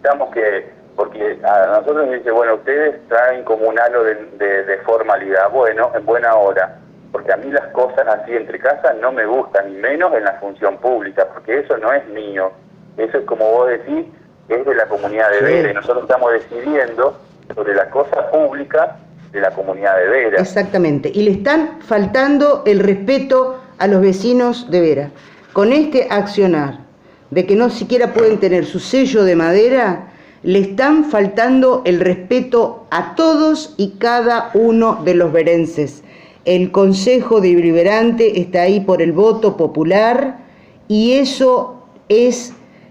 necesitamos que, porque a nosotros nos dice, bueno, ustedes traen como un halo de formalidad, bueno, en buena hora, porque a mí las cosas así entre casas no me gustan, y menos en la función pública, porque eso no es mío, eso es como vos decís, es de la comunidad de Vera, y nosotros estamos decidiendo sobre la cosa pública de la comunidad de Vera. Exactamente, y le están faltando el respeto a los vecinos de Vera. Con este accionar de que no siquiera pueden tener su sello de madera, le están faltando el respeto a todos y cada uno de los verenses. El Consejo Deliberante está ahí por el voto popular y eso es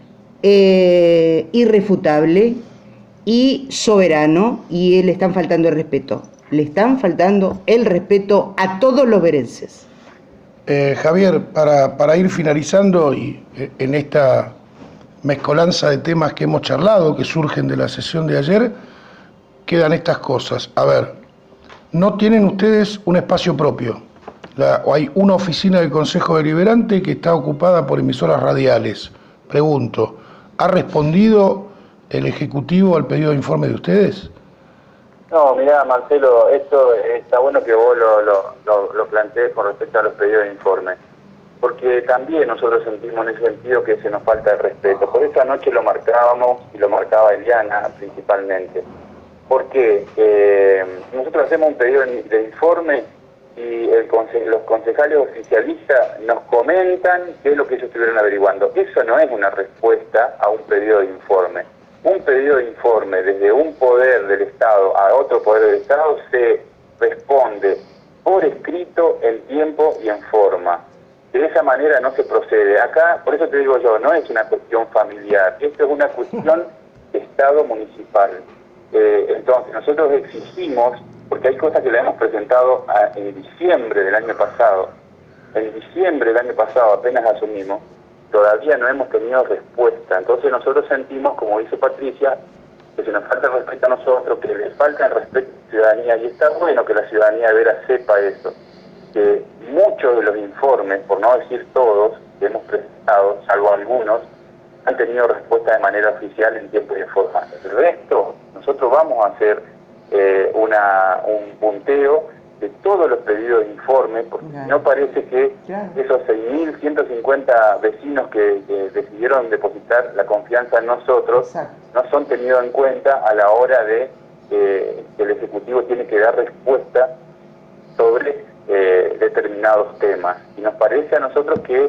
irrefutable y soberano, y le están faltando el respeto. Le están faltando el respeto a todos los verenses. Javier, para ir finalizando y en esta mezcolanza de temas que hemos charlado, que surgen de la sesión de ayer, quedan estas cosas. A ver, no tienen ustedes un espacio propio. Hay una oficina del Consejo Deliberante que está ocupada por emisoras radiales. Pregunto, ¿ha respondido el Ejecutivo al pedido de informe de ustedes? No, mirá, Marcelo, esto está bueno que vos lo plantees con respecto a los pedidos de informe, porque también nosotros sentimos en ese sentido que se nos falta el respeto. Por eso anoche lo marcábamos, y lo marcaba Eliana principalmente, porque nosotros hacemos un pedido de informe y los concejales oficialistas nos comentan qué es lo que ellos estuvieron averiguando. Eso no es una respuesta a un pedido de informe. Un pedido de informe desde un poder del Estado a otro poder del Estado se responde por escrito, en tiempo y en forma. De esa manera no se procede. Acá, por eso te digo yo, no es una cuestión familiar, esto es una cuestión de Estado municipal. Entonces, nosotros exigimos, porque hay cosas que le hemos presentado en diciembre del año pasado. En diciembre del año pasado, apenas asumimos, todavía no hemos tenido respuesta. Entonces nosotros sentimos, como dice Patricia, que se nos falta el respeto a nosotros, que le falta el respeto a la ciudadanía, y está bueno que la ciudadanía de Vera sepa eso, que muchos de los informes, por no decir todos, que hemos presentado, salvo algunos, han tenido respuesta de manera oficial en tiempo y en forma. El resto, nosotros vamos a hacer un punteo de todos los pedidos de informe, porque no parece que esos 6.150 vecinos que decidieron depositar la confianza en nosotros no son tenidos en cuenta a la hora de que el Ejecutivo tiene que dar respuesta sobre determinados temas. Y nos parece a nosotros que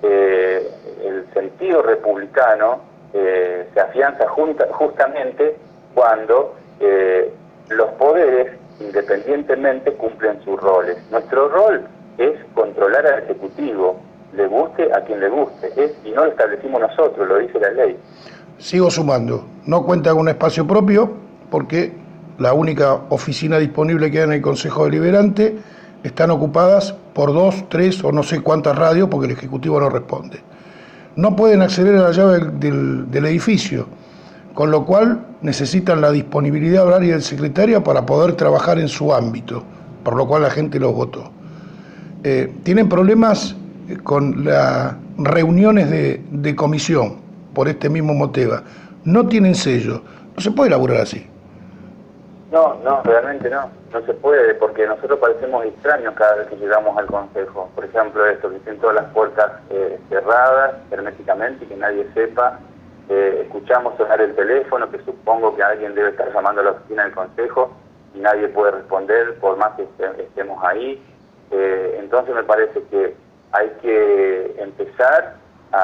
el sentido republicano se afianza justamente cuando los poderes independientemente cumplen sus roles. Nuestro rol es controlar al Ejecutivo, le guste a quien le guste, y no lo establecimos nosotros, lo dice la ley. Sigo sumando, no cuenta con un espacio propio porque la única oficina disponible que hay en el Consejo Deliberante están ocupadas por 2, 3 o no sé cuántas radios porque el Ejecutivo no responde. No pueden acceder a la llave del edificio, con lo cual necesitan la disponibilidad horaria del secretario para poder trabajar en su ámbito, por lo cual la gente los votó. Tienen problemas con las reuniones de comisión, por este mismo motivo. No tienen sello, no se puede laburar así. No, realmente no se puede, porque nosotros parecemos extraños cada vez que llegamos al Consejo. Por ejemplo, esto, que tienen todas las puertas cerradas herméticamente y que nadie sepa. Escuchamos sonar el teléfono, que supongo que alguien debe estar llamando a la oficina del Consejo y nadie puede responder por más que estemos ahí. Entonces me parece que hay que empezar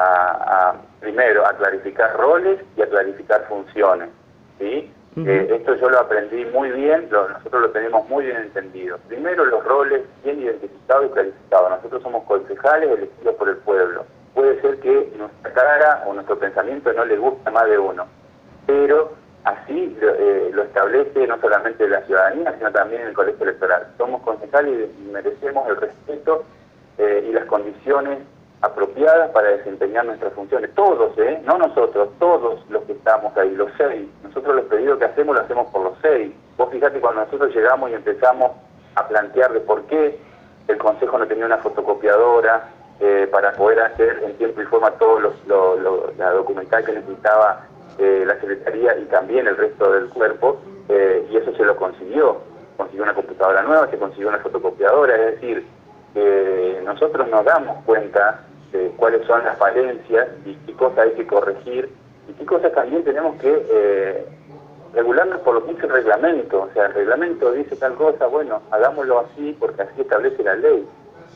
primero a clarificar roles y a clarificar funciones, ¿sí? Esto yo lo aprendí muy bien, nosotros lo tenemos muy bien entendido. Primero, los roles bien identificados y clarificados. Nosotros somos concejales elegidos por el pueblo. Puede ser que nuestra cara o nuestro pensamiento no le guste a más de uno, pero así lo establece no solamente la ciudadanía, sino también el colegio electoral. Somos concejales y merecemos el respeto y las condiciones apropiadas para desempeñar nuestras funciones. Todos, no nosotros, todos los que estamos ahí, los 6. Nosotros los pedidos que hacemos lo hacemos por los 6. Vos fijate cuando nosotros llegamos y empezamos a plantear de por qué el Consejo no tenía una fotocopiadora, para poder hacer en tiempo y forma todo la documental que necesitaba la Secretaría y también el resto del cuerpo, y eso se lo consiguió una computadora nueva, se consiguió una fotocopiadora, es decir, nosotros nos damos cuenta de cuáles son las falencias y qué cosas hay que corregir y qué cosas también tenemos que regularnos por lo que dice el reglamento. O sea, el reglamento dice tal cosa, bueno, hagámoslo así porque así establece la ley.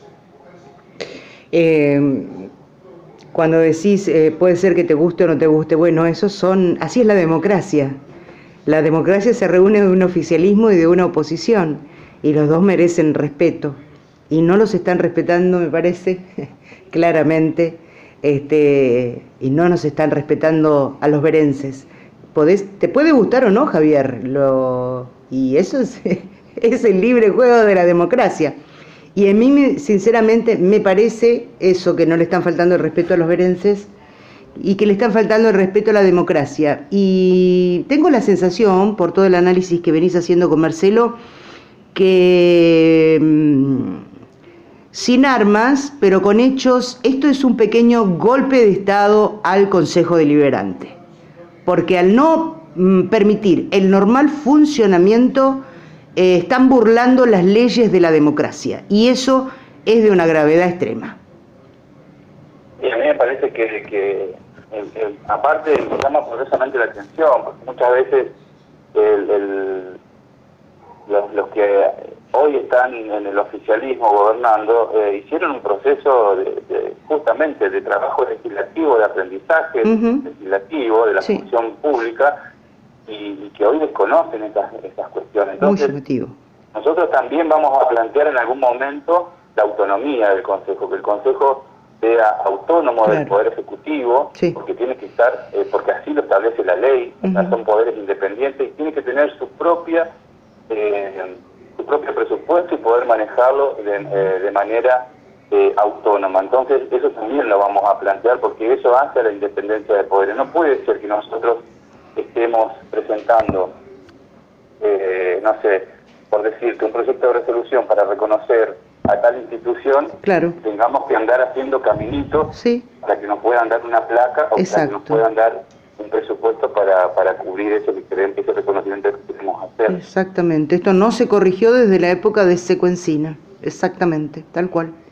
Cuando decís puede ser que te guste o no te guste, bueno, así es la democracia. La democracia se reúne de un oficialismo y de una oposición, y los dos merecen respeto, y no los están respetando, me parece, claramente, y no nos están respetando a los verenses. Te puede gustar o no, Javier, y eso es el libre juego de la democracia. Y a mí, sinceramente, me parece eso, que no le están faltando el respeto a los verenses y que le están faltando el respeto a la democracia. Y tengo la sensación, por todo el análisis que venís haciendo con Marcelo, que sin armas, pero con hechos, esto es un pequeño golpe de Estado al Consejo Deliberante. Porque al no permitir el normal funcionamiento, están burlando las leyes de la democracia, y eso es de una gravedad extrema. Y a mí me parece que aparte llama poderosamente la atención, porque muchas veces los que hoy están en el oficialismo gobernando hicieron un proceso justamente de trabajo legislativo, de aprendizaje legislativo de la función pública, y que hoy desconocen estas cuestiones. Entonces, nosotros también vamos a plantear en algún momento la autonomía del Consejo, que el Consejo sea autónomo del Poder Ejecutivo, porque tiene que estar, porque así lo establece la ley, o sea, son poderes independientes, y tiene que tener su propio presupuesto y poder manejarlo de manera autónoma. Entonces, eso también lo vamos a plantear, porque eso hace a la independencia de poderes. No puede ser que nosotros estemos presentando, no sé, por decirte, un proyecto de resolución para reconocer a tal institución, tengamos que andar haciendo caminitos para que nos puedan dar una placa o para que nos puedan dar un presupuesto para cubrir ese reconocimiento que queremos hacer. Exactamente, esto no se corrigió desde la época de Seco Encina, exactamente, tal cual.